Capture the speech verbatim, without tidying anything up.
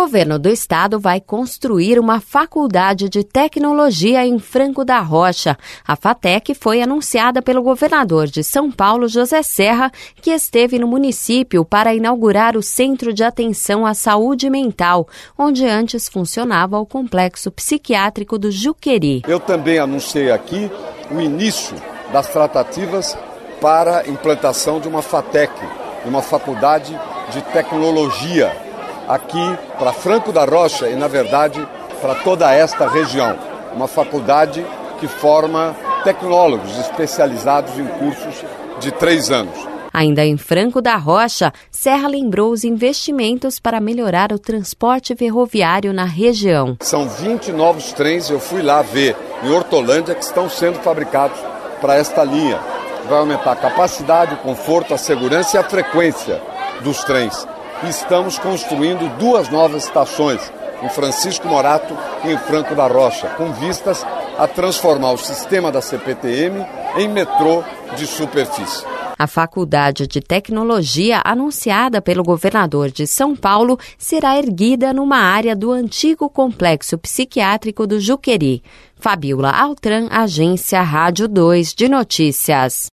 governo do estado vai construir uma faculdade de tecnologia em Franco da Rocha. A FATEC foi anunciada pelo governador de São Paulo, José Serra, que esteve no município para inaugurar o Centro de Atenção à Saúde Mental, onde antes funcionava o Complexo Psiquiátrico do Juqueri. Eu também anunciei aqui o início das tratativas para a implantação de uma FATEC, uma faculdade de tecnologia, aqui para Franco da Rocha e, na verdade, para toda esta região. Uma faculdade que forma tecnólogos especializados em cursos de três anos. Ainda em Franco da Rocha, Serra lembrou os investimentos para melhorar o transporte ferroviário na região. São vinte novos trens, eu fui lá ver, em Hortolândia, que estão sendo fabricados para esta linha. Vai aumentar a capacidade, o conforto, a segurança e a frequência dos trens. E estamos construindo duas novas estações, em Francisco Morato e em Franco da Rocha, com vistas a transformar o sistema da C P T M em metrô de superfície. A Faculdade de Tecnologia, anunciada pelo governador de São Paulo, será erguida numa área do antigo Complexo Psiquiátrico do Juqueri. Fabiola Altran, Agência Rádio dois de Notícias.